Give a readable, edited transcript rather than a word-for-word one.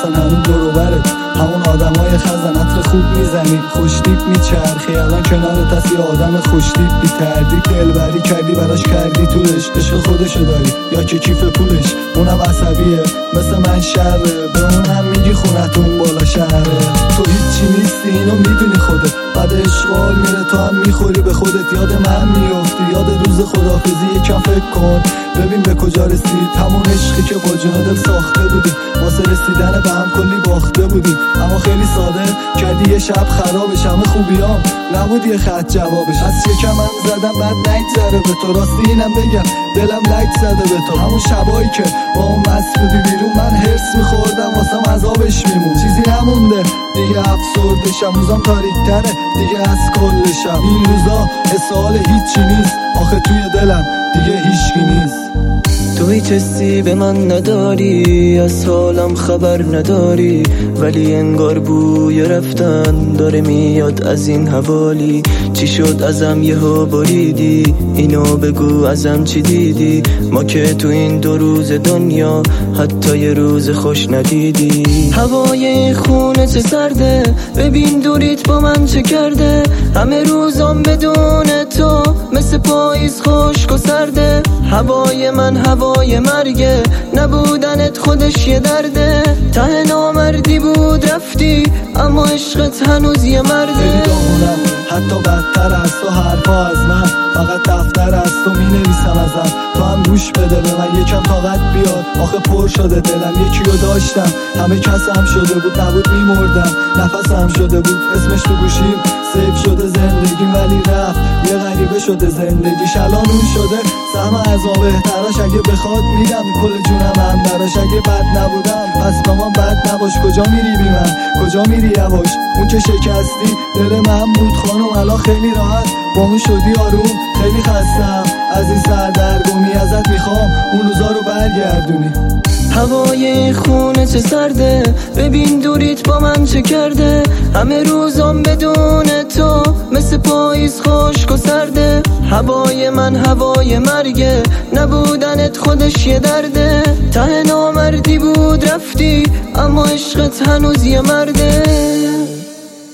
اصلا همون دوروبرت، همون آدمای خزن عطر خوب میزنی، خوشتیپ میچرخی، الان کنارت هست یه آدم خوشتیپ بی تردید، دلبری کردی براش کردی طولش، عشق خودشو داری یا که کیف پولش، اونم عصبیه مثل من شره، به اونم میگی خونتون بالا شهره، تو هیچی نیستی اینو میدونی خودت، بعد اشغال میره تو هم میخوری به خودت، یاد من میفتی، یاد روز خدافزی یکم فکر کن ببین به کجا رسید، همون عشقی که با جون دل ساخته بودی، واسه رسیدن به هم کلی باخته بودی، اما خیلی ساده کردی یه شب خرابش، همه خوبیام نبود یه خط جوابش، از شکم هم زدم بعد نگذره به تو، راستی اینم بگم دلم لک زده به تو، همون شبایی که با اون مست بودی بیرون من هرس میخوردم واسم عذابش میمون، چیزی نمونده دیگه افسردشم، روزام تاریک تره دیگه از کلشم، این روزا حسال هیچی نیست، آخه توی دلم دیگه هیچکی نیست. تو هیچ حسی به من نداری، از حالم خبر نداری، ولی انگار بوی رفتن داره میاد از این حوالی، چی شد ازم یهو بریدی، اینو بگو ازم چی دیدی، ما که تو این 2 روز دنیا حتی یه روز خوش ندیدی، هوای خونه چه سرده، ببین دوریت با من چه کرده، همه روزام بدون تو مثل پاییز خشک و سرده، هوای من هوای مرگه، نبودنت خودش یه درده، ته نامردی بود رفتی اما عشقت هنوز یه مرده، خیلی داغونم حتی بدتر از تو حرفا از من، فقط دفتر از تو می نویسم ازم، تو هم گوش بده به من یکم طاقت بیاد، آخه پر شده دلم، یکیو داشتم همه کسم شده بود، نبود میمردم نفسم شده بود، اسمش تو گوشیم سیف شده زندگیم، ولی رفت یه غریبه شده زندگیش، الان اون شده سهم از ما بهتراش، اگه بخواد میدم کل جونم هم براش، اگه بد نبودم پس با من بد نباش، کجا میری بی من کجا میری یواش، اون که شکستی دل من بود خانم، الان خیلی راحت با اون شدی آروم، خیلی خستم از این سردرگمی، ازت میخوام اون روزا رو برگردونی، هوای خونه چه سرده، ببین دوریت با من چه کرده، همه روزام بدون تو مثل پاییز خشک و سرده، هوای من هوای مرگه، نبودنت خودش یه درده، ته نامردی بود رفتی اما عشقت هنوز یه مرده.